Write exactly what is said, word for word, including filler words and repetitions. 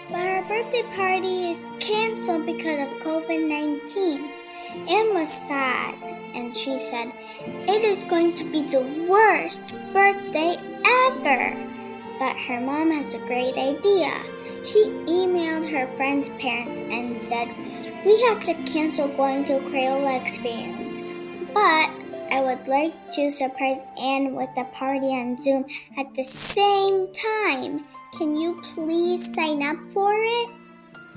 but her birthday party is canceled because of covid nineteen. Anne was sad, and she said, "It is going to be the worst birthday ever." But her mom has a great idea. She emailed her friend's parents and said, "We have to cancel going to Crayola Experience, but I would like to surprise Anne with a party on Zoom at the same time. Can you please sign up for it?"